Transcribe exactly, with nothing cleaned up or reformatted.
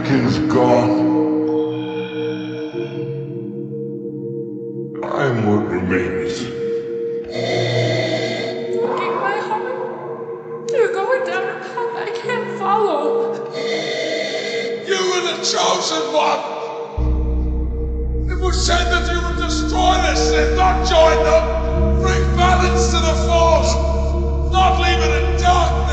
Anakin's gone. I'm what remains. Breaking my heart. You're going down a path I can't follow. You were the chosen one! It was said that you would destroy this and not join them! Bring balance to the Force! Not leave it in darkness!